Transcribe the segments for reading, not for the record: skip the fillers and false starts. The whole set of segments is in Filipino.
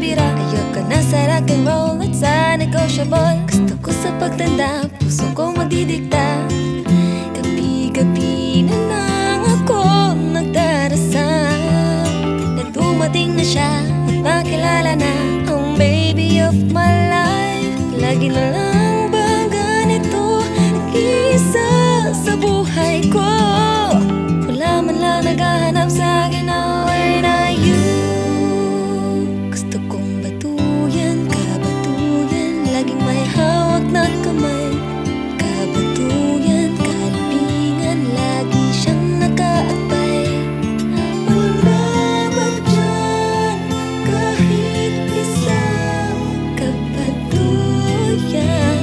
bira. Ayoko na sa rock and roll at sa negotiable. Gusto ko sa pagtanda, puso ko magdidikta. Gabi-gabi na lang ako nagdarasal na dumating na siya at makilala na ang baby of my life. Lagi na lang ba ganito nag-iisa sa buhay ko? Wala man lang naghahanap sa akin na where are you? Gusto kong batuyan, kabatuyan, laging may hawak na kamay. Kabatuyan, kalibingan, lagi siyang nakaakbay. Wala ba dyan kahit isang kabatuyan?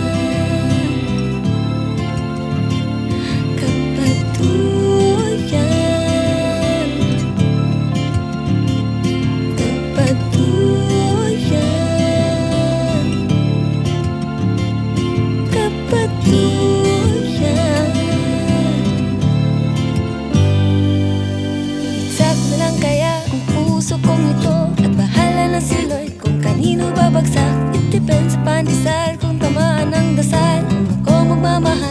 Kabatuyan, kabatuyan, kabatuyan. Iisa ko na lang kaya ang puso kong ito at bahala na si Lord kung kanino babagsak. It depends sa pandesal kung tamaan ng dasal. Kung magmamahal